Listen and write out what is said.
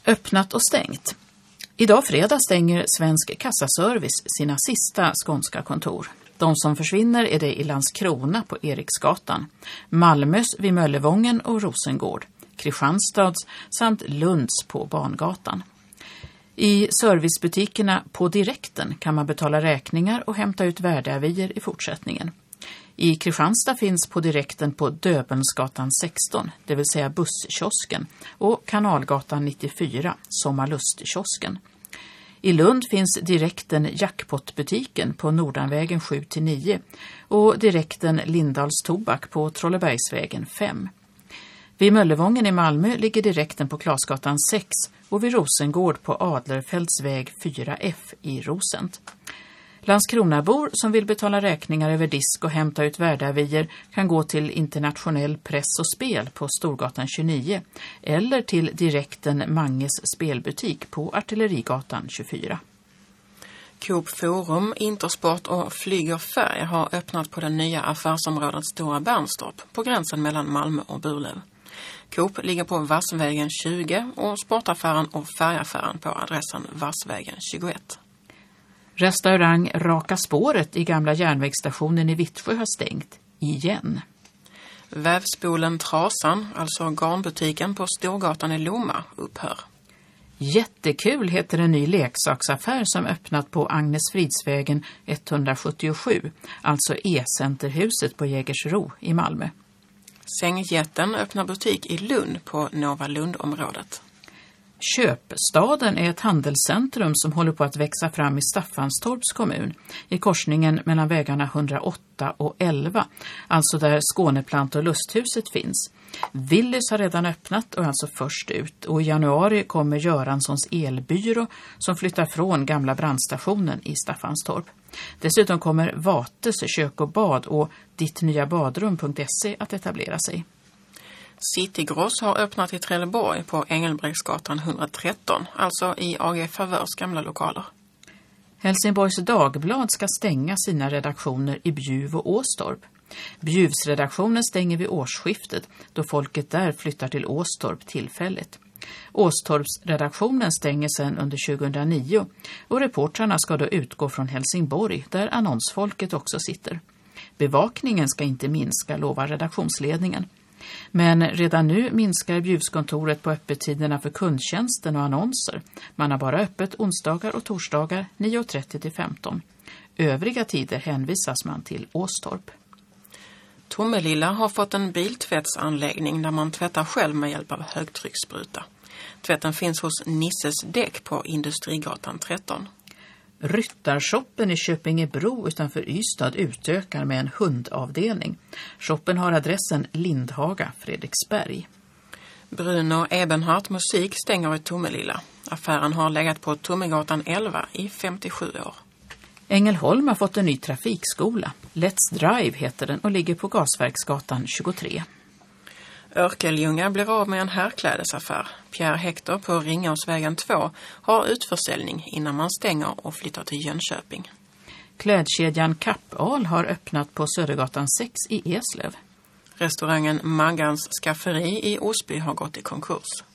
Öppnat och stängt. Idag fredag stänger Svensk Kassaservice sina sista skånska kontor. De som försvinner är det i Landskrona på Eriksgatan, Malmös vid Möllevången och Rosengård, Kristianstads samt Lunds på Bangatan. I servicebutikerna på direkten kan man betala räkningar och hämta ut värdeavier i fortsättningen. I Kristianstad finns på direkten på Döbelnsgatan 16, det vill säga busskiosken, och Kanalgatan 94, Sommarlustkiosken. I Lund finns direkten Jackpotbutiken på Nordanvägen 7-9 och direkten Lindals Tobak på Trollebergsvägen 5. Vid Möllevången i Malmö ligger direkten på Klasgatan 6 och vid Rosengård på Adlerfältsväg 4F i Rosent. Landskronabor som vill betala räkningar över disk och hämta ut värdeavier kan gå till Internationell press och spel på Storgatan 29 eller till direkten Manges spelbutik på Artillerigatan 24. Coop Forum, Intersport och Flyger Färg har öppnat på det nya affärsområdet Stora Bernstorp på gränsen mellan Malmö och Burlöv. Coop ligger på Vassvägen 20 och sportaffären och färgaffären på adressen Vassvägen 21. Restaurang Raka Spåret i gamla järnvägsstationen i Vittsjö har stängt igen. Vävspolen Trasan, alltså garnbutiken på Storgatan i Lomma, upphör. Jättekul heter en ny leksaksaffär som öppnat på Agnesfridsvägen 177, alltså E-centerhuset på Jägersro i Malmö. Sängjätten öppnar butik i Lund på Nova Lund-området. Köpstaden är ett handelscentrum som håller på att växa fram i Staffanstorps kommun i korsningen mellan vägarna 108 och 11, alltså där Skåneplant och Lusthuset finns. Willys har redan öppnat och är alltså först ut, och i januari kommer Göranssons elbyrå som flyttar från gamla brandstationen i Staffanstorp. Dessutom kommer Vates kök och bad och dittnyabadrum.se att etablera sig. Citygross har öppnat i Trelleborg på Engelbrektsgatan 113, alltså i AG Favörs gamla lokaler. Helsingborgs Dagblad ska stänga sina redaktioner i Bjuv och Åstorp. Bjuvsredaktionen stänger vid årsskiftet då folket där flyttar till Åstorp tillfälligt. Åstorpsredaktionen stänger sedan under 2009 och reportrarna ska då utgå från Helsingborg där annonsfolket också sitter. Bevakningen ska inte minska, lovar redaktionsledningen. Men redan nu minskar Bjuvskontoret på öppettiderna för kundtjänsten och annonser. Man har bara öppet onsdagar och torsdagar 9.30 till 15. Övriga tider hänvisas man till Åstorp. Tomelilla har fått en biltvättsanläggning där man tvättar själv med hjälp av högtrycksspruta. Tvätten finns hos Nisses däck på Industrigatan 13. Ryttarshoppen i Köpingebro utanför Ystad utökar med en hundavdelning. Shoppen har adressen Lindhaga, Fredriksberg. Bruno Ebenhardt Musik stänger i Tomelilla. Affären har legat på Tumegatan 11 i 57 år. Ängelholm har fått en ny trafikskola. Let's Drive heter den och ligger på Gasverksgatan 23. Örkelljunga blir av med en herrklädesaffär. Pierre Hector på Ringåsvägen 2 har utförsäljning innan man stänger och flyttar till Jönköping. Klädkedjan Kappal har öppnat på Södergatan 6 i Eslöv. Restaurangen Maggans Skafferi i Osby har gått i konkurs.